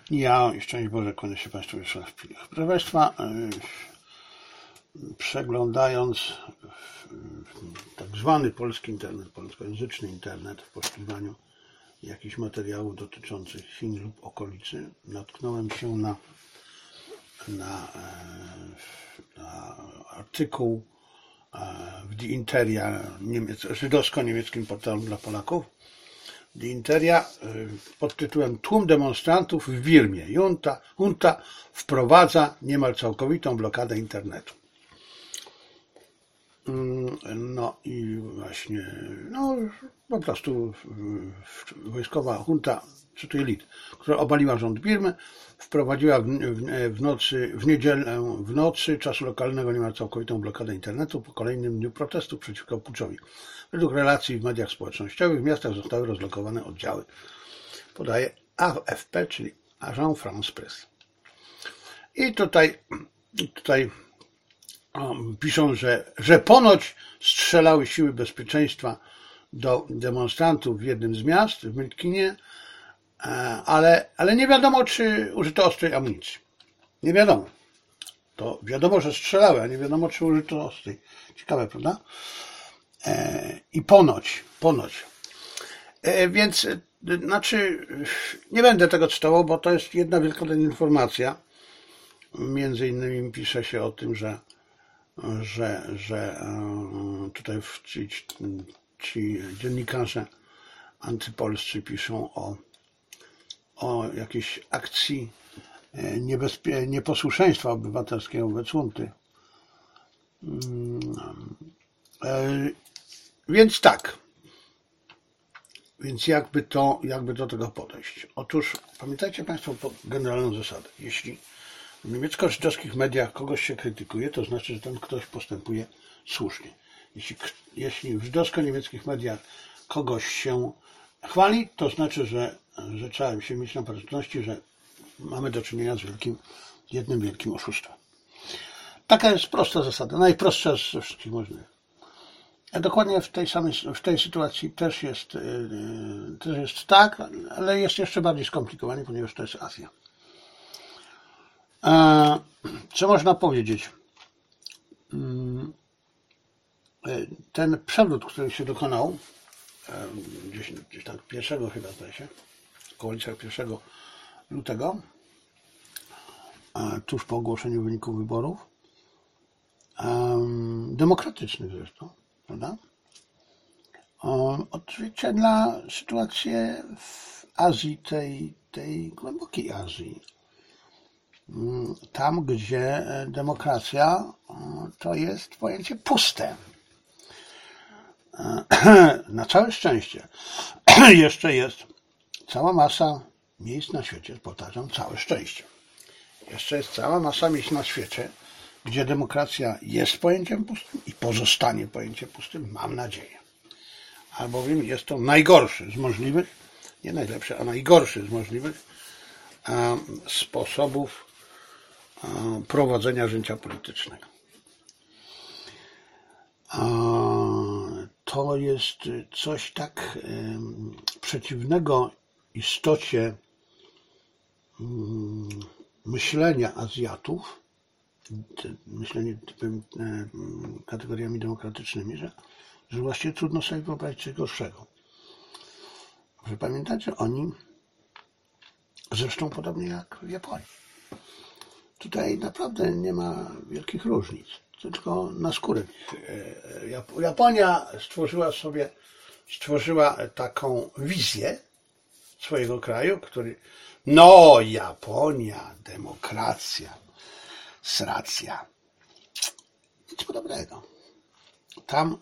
Ja i szczęść Boże, kłaniam się Państwu jeszcze raz w pilach. Proszę Państwa, przeglądając tak zwany polski internet, polskojęzyczny internet w poszukiwaniu jakichś materiałów dotyczących Chin lub okolicy, natknąłem się na artykuł w Die Interia, żydowsko-niemieckim portalu dla Polaków, Die Interia pod tytułem Tłum demonstrantów w Birmie. Junta wprowadza niemal całkowitą blokadę internetu. No i właśnie, po prostu wojskowa junta, cytuję list, która obaliła rząd Birmy, wprowadziła w nocy czasu lokalnego niemal całkowitą blokadę internetu po kolejnym dniu protestów przeciwko puczowi. Według relacji w mediach społecznościowych w miastach zostały rozlokowane oddziały. Podaje AFP, czyli Agence France Presse. I tutaj piszą, że ponoć strzelały siły bezpieczeństwa do demonstrantów w jednym z miast, w Myitkynie, ale nie wiadomo, czy użyto ostrej amunicji. Nie wiadomo. To wiadomo, że strzelały, a nie wiadomo, czy użyto ostrej. Ciekawe, prawda? I ponoć. Więc, nie będę tego cytował, bo to jest jedna wielka informacja. Między innymi pisze się o tym, że tutaj ci dziennikarze antypolscy piszą o jakiejś akcji nieposłuszeństwa obywatelskiego wobec junty. Więc tak. Więc jakby do tego podejść? Otóż pamiętajcie Państwo generalną zasadę. Jeśli w niemiecko-żydowskich mediach kogoś się krytykuje, to znaczy, że ten ktoś postępuje słusznie. Jeśli w żydowsko-niemieckich mediach kogoś się chwali, to znaczy, że trzeba się mieć na pewności, że mamy do czynienia z jednym wielkim oszustwem. Taka jest prosta zasada, najprostsza ze wszystkich możliwych. A dokładnie w tej sytuacji też jest tak, ale jest jeszcze bardziej skomplikowanie, ponieważ to jest Azja. Co można powiedzieć? Ten przewrót, który się dokonał gdzieś tak 1 chyba zdaje się, w okolicach 1 lutego, tuż po ogłoszeniu wyników wyborów, demokratycznych zresztą, prawda? Odzwierciedla sytuację w Azji, tej głębokiej Azji. Tam, gdzie demokracja to jest pojęcie puste. Na całe szczęście jeszcze jest cała masa miejsc na świecie, powtarzam, całe szczęście. Jeszcze jest cała masa miejsc na świecie, gdzie demokracja jest pojęciem pustym i pozostanie pojęciem pustym, mam nadzieję. Albowiem jest to najgorszy z możliwych, nie najlepszy, a najgorszy z możliwych sposobów prowadzenia życia politycznego. To jest coś tak przeciwnego istocie myślenia Azjatów, myślenie kategoriami demokratycznymi, że właściwie trudno sobie wyobrazić coś gorszego. Że pamiętacie, oni zresztą podobnie jak w Japonii. Tutaj naprawdę nie ma wielkich różnic, tylko na skórę. Japonia stworzyła taką wizję swojego kraju, który Japonia, demokracja, sracja. Nic podobnego. Tam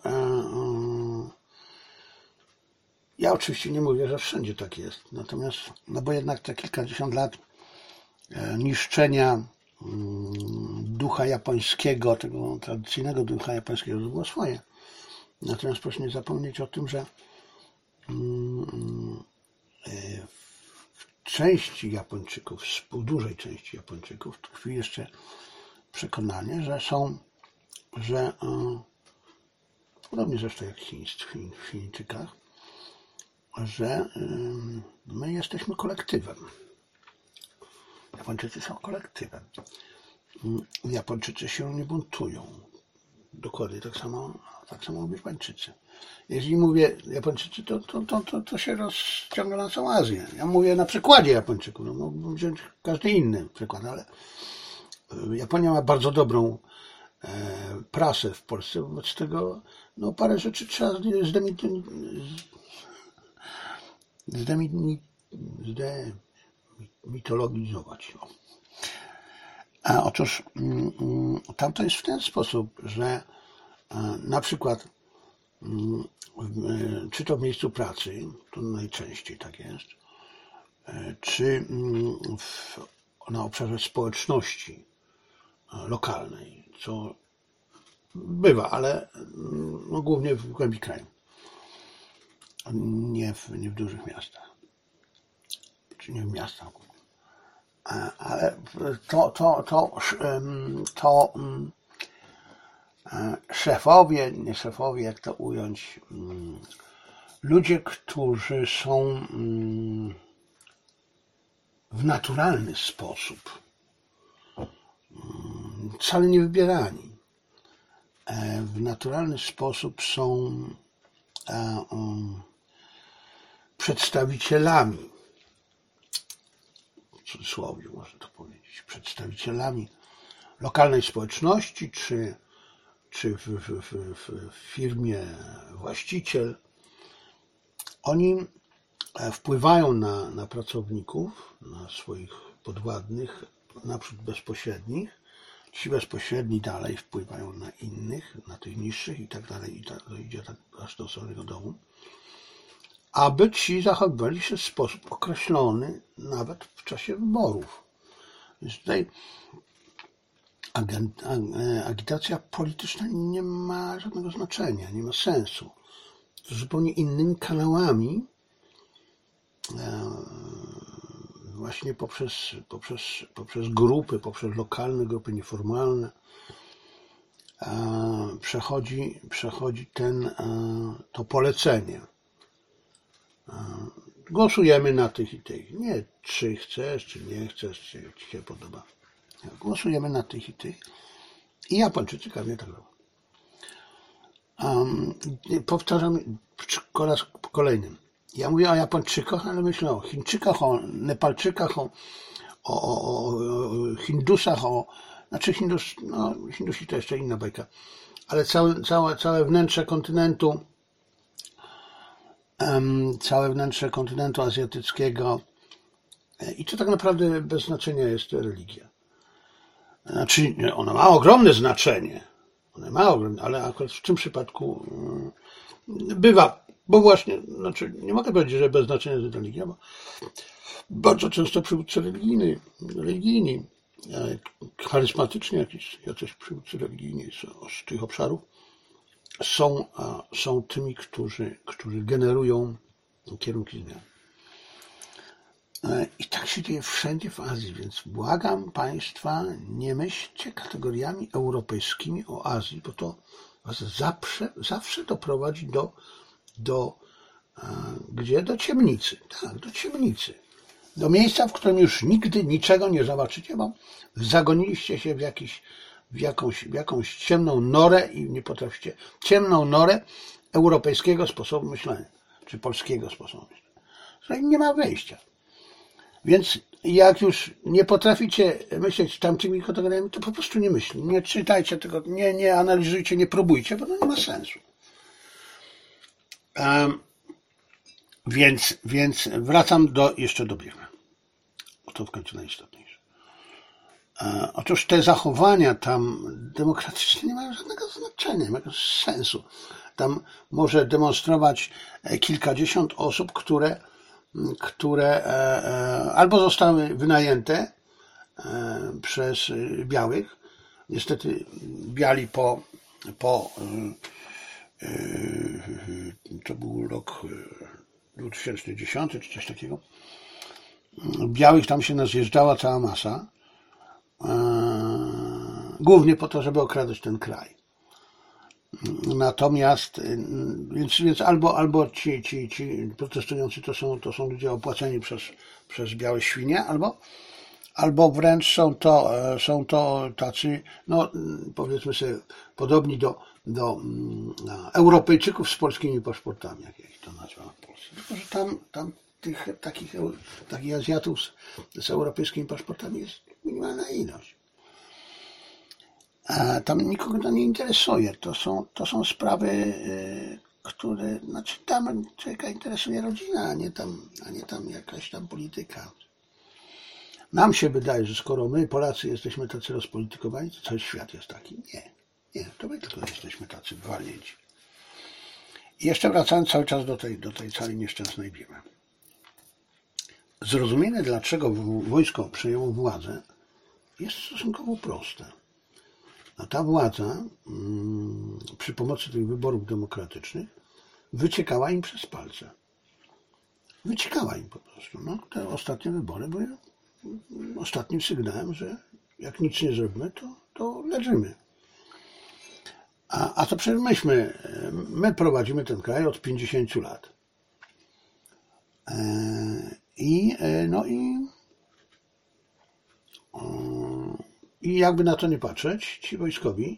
ja oczywiście nie mówię, że wszędzie tak jest, natomiast, bo jednak te kilkadziesiąt lat niszczenia ducha japońskiego, tego tradycyjnego ducha japońskiego było swoje. Natomiast proszę nie zapomnieć o tym, że w części Japończyków, w dużej części Japończyków tkwi jeszcze przekonanie, że podobnie zresztą jak w Chińczykach, że my jesteśmy kolektywem. Japończycy są kolektywem. Japończycy się nie buntują. Dokładnie tak samo Birmańczycy. Jeśli mówię Japończycy, to się rozciąga na całą Azję. Ja mówię na przykładzie Japończyków. No, mógłbym wziąć każdy inny przykład, ale Japonia ma bardzo dobrą prasę w Polsce. Wobec tego parę rzeczy trzeba zdemitologizować. Otóż tam to jest w ten sposób, że na przykład czy to w miejscu pracy, to najczęściej tak jest, czy na obszarze społeczności lokalnej, co bywa, ale głównie w głębi kraju, nie w dużych miastach, czy nie w miastach, ale to szefowie, nie szefowie, jak to ująć, ludzie, którzy są w naturalny sposób, wcale nie wybierani, w naturalny sposób są przedstawicielami, w cudzysłowie można to powiedzieć, przedstawicielami lokalnej społeczności, czy w firmie właściciel. Oni wpływają na pracowników, na swoich podwładnych, naprzód bezpośrednich. Ci bezpośredni dalej wpływają na innych, na tych niższych i tak dalej, i tak idzie tak aż do samego domu, aby ci zachowywali się w sposób określony nawet w czasie wyborów. Więc tutaj agitacja polityczna nie ma żadnego znaczenia, nie ma sensu. Zupełnie innymi kanałami, właśnie poprzez grupy, poprzez lokalne grupy nieformalne, przechodzi to polecenie. Głosujemy na tych i tych. Nie, czy chcesz, czy nie chcesz, czy ci się podoba. Głosujemy na tych i tych. I Japończycy pewnie tak robią. Powtarzam po raz kolejnym. Ja mówię o Japończykach, ale myślę o Chińczykach, o Nepalczykach, o Hindusach, Hindusi to jeszcze inna bajka, ale całe wnętrze kontynentu azjatyckiego, i to tak naprawdę bez znaczenia jest religia. Znaczy, ona ma ogromne znaczenie, ale akurat w tym przypadku bywa, bo właśnie, nie mogę powiedzieć, że bez znaczenia jest religia, bo bardzo często przywódcy religijni, charyzmatyczni jacyś przywódcy religijni z tych obszarów są tymi, którzy generują kierunki zmian. I tak się dzieje wszędzie w Azji, więc błagam Państwa, nie myślcie kategoriami europejskimi o Azji, bo to Was zawsze doprowadzi do ciemnicy. Tak, do ciemnicy. Do miejsca, w którym już nigdy niczego nie zobaczycie, bo zagoniliście się w jakąś ciemną norę i nie potraficie, ciemną norę europejskiego sposobu myślenia, czy polskiego sposobu myślenia. Nie ma wyjścia. Więc jak już nie potraficie myśleć tamtymi kategoriami, to po prostu nie myślcie, nie czytajcie tego, nie analizujcie, nie próbujcie, bo to nie ma sensu. Więc wracam jeszcze do Birmy. To w końcu najistotniejsze. Otóż te zachowania tam demokratyczne nie mają żadnego znaczenia, nie mają sensu. Tam może demonstrować kilkadziesiąt osób, które albo zostały wynajęte przez białych. Niestety biali to był rok 2010 czy coś takiego. Białych tam się nazjeżdżała cała masa, głównie po to, żeby okradać ten kraj. Natomiast, więc albo ci protestujący to są ludzie opłaceni przez białe świnie, albo wręcz są to tacy, no powiedzmy sobie, podobni do Europejczyków z polskimi paszportami, jak ja ich to nazywam w Polsce. Tylko, że tam tych takich Azjatów z europejskimi paszportami jest minimalna ilość. A tam nikogo to nie interesuje. To są sprawy, które, znaczy tam człowieka interesuje rodzina, a nie tam jakaś tam polityka. Nam się wydaje, że skoro my, Polacy, jesteśmy tacy rozpolitykowani, to cały świat jest taki. Nie, to my tylko jesteśmy tacy walnięci. I jeszcze wracając cały czas do tej całej nieszczęsnej Birmy. Zrozumienie, dlaczego wojsko przejęło władzę, jest stosunkowo proste. A ta władza przy pomocy tych wyborów demokratycznych wyciekała im przez palce. Wyciekała im po prostu. No, te ostatnie wybory były ostatnim sygnałem, że jak nic nie zrobimy, to leżymy. A to przecież my prowadzimy ten kraj od 50 lat. I jakby na to nie patrzeć, ci wojskowi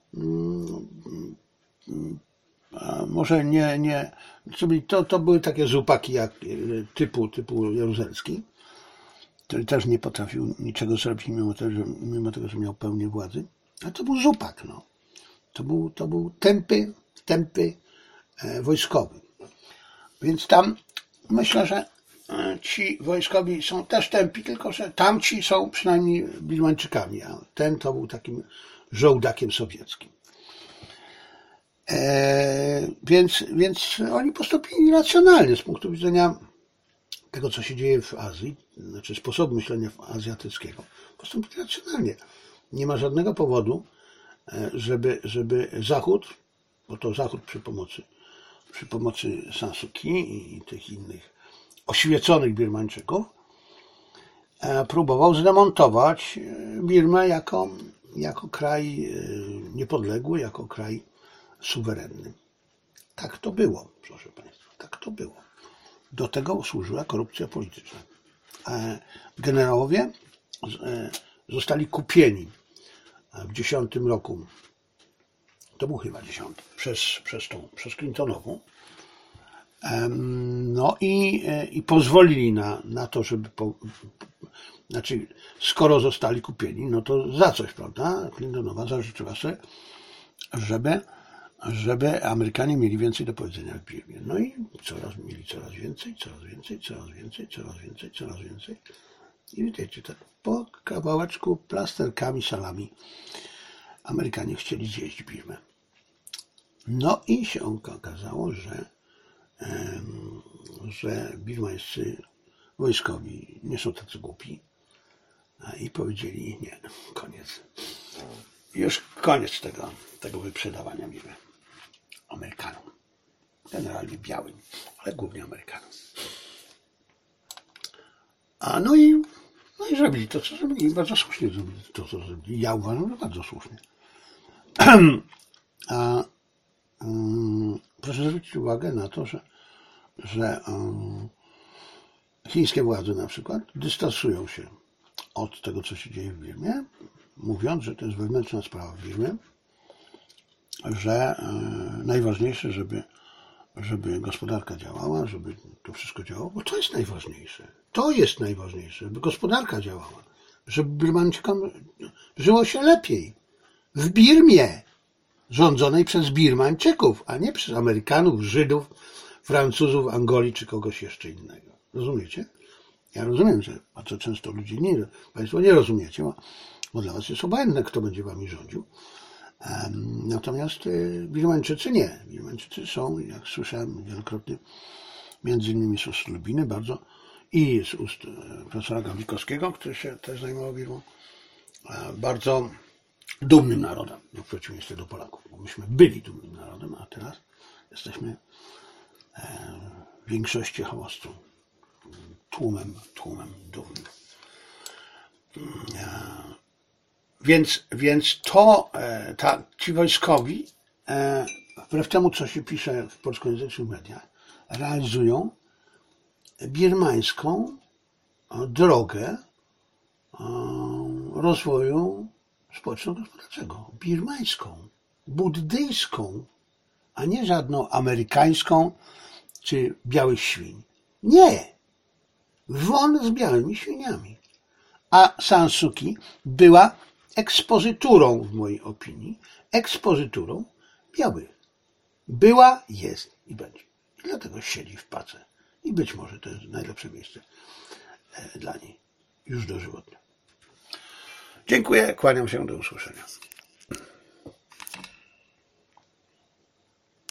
może nie to były takie zupaki jak typu jaruzelski, który też nie potrafił niczego zrobić mimo tego, że miał pełnię władzy, ale to był zupak, no. To był tępy wojskowy. Więc tam myślę, że ci wojskowi są też tępi, tylko że tamci są przynajmniej Birmańczykami, a ten to był takim żołdakiem sowieckim. Więc oni postąpili racjonalnie z punktu widzenia tego, co się dzieje w Azji, znaczy sposobu myślenia azjatyckiego. Postąpili racjonalnie. Nie ma żadnego powodu, żeby Zachód, bo to Zachód przy pomocy San Suu Kyi i tych innych oświeconych Birmańczyków próbował zdemontować Birmę jako kraj niepodległy, jako kraj suwerenny. Tak to było, proszę Państwa, tak to było. Do tego służyła korupcja polityczna. Generałowie zostali kupieni w 10 roku, to był chyba 10, przez Clintonową. No i pozwolili na to, żeby znaczy skoro zostali kupieni, no to za coś, prawda? Clintonowa zażyczyła sobie, żeby Amerykanie mieli więcej do powiedzenia w Birmie. No i mieli coraz więcej. I widzicie, tak po kawałeczku, plasterkami, salami Amerykanie chcieli zjeść Birmę. No i się okazało, że birmańscy wojskowi nie są tacy głupi i powiedzieli nie, koniec. Już koniec tego wyprzedawania Birmy Amerykanom. Generalnie białym, ale głównie Amerykanom. No i zrobili to, co zrobili. Bardzo słusznie zrobili to, co zrobili. Ja uważam, że bardzo słusznie. Proszę zwrócić uwagę na to, że chińskie władze na przykład dystansują się od tego, co się dzieje w Birmie, mówiąc, że to jest wewnętrzna sprawa w Birmie, że najważniejsze, żeby gospodarka działała, żeby to wszystko działało, bo to jest najważniejsze. To jest najważniejsze, żeby gospodarka działała, żeby Birmańczykom żyło się lepiej. W Birmie, rządzonej przez Birmańczyków, a nie przez Amerykanów, Żydów, Francuzów, Angolii czy kogoś jeszcze innego. Rozumiecie? Ja rozumiem, że bardzo często ludzie Państwo nie rozumiecie, bo dla was jest obojętne, kto będzie wami rządził. Natomiast Birmańczycy nie. Birmańczycy są, jak słyszałem wielokrotnie, między innymi z ust Lubiny, bardzo i z ust profesora Gawlikowskiego, który się też zajmował Birmą, bardzo dumnym narodem, w przeciwieństwie do Polaków. Bo myśmy byli dumnym narodem, a teraz jesteśmy w większości hałascu tłumem dumnym. Więc ci wojskowi, wbrew temu, co się pisze w polskojęzycznych mediach, realizują birmańską drogę rozwoju społeczno-gospodarczego, birmańską, buddyjską, a nie żadną amerykańską czy białych świń. Nie! Won z białymi świniami. A San Suu Kyi była ekspozyturą, w mojej opinii, ekspozyturą białych. Była, jest i będzie. I dlatego siedzi w pace. I być może to jest najlepsze miejsce dla niej. Już dożywotnie. Dziękuję, kłaniam się, do usłyszenia.